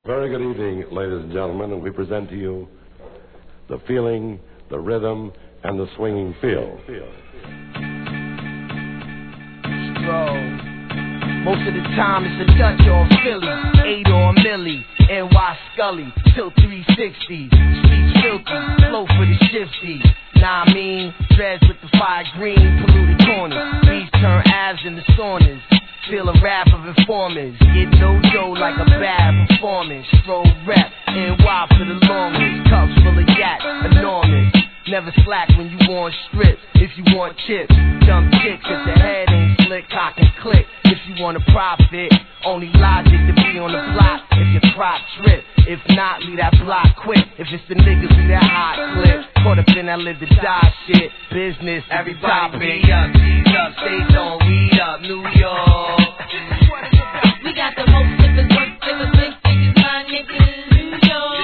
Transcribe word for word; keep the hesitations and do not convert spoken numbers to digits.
Very good evening, ladies and gentlemen, and we present to you the feeling, the rhythm, and the swinging feel. Stroll. Most of the time it's a Dutch or Philly, eight or a Millie, N Y Scully, till three sixty, streets filthy, flow for the shifty. Nah, I mean, dreads with the fire green, polluted corners, beats turn abs into saunas. Feel a rap of informers, get no dough like a bad performance. Stroll rap, N Y for the longest, cups full of yak, enormous. Never slack when you want strip, if you want chips. Dumb chicks if the head ain't slick, cock and click. If you want to profit, only logic to be on the block if your crop trip. If not, leave that block quick. If it's the niggas, leave that hot clip. Caught up in that live to die shit. Business, everybody be up, G's up, stay on, weed up, New York. We got the most different work, different big niggas, my niggas, New York.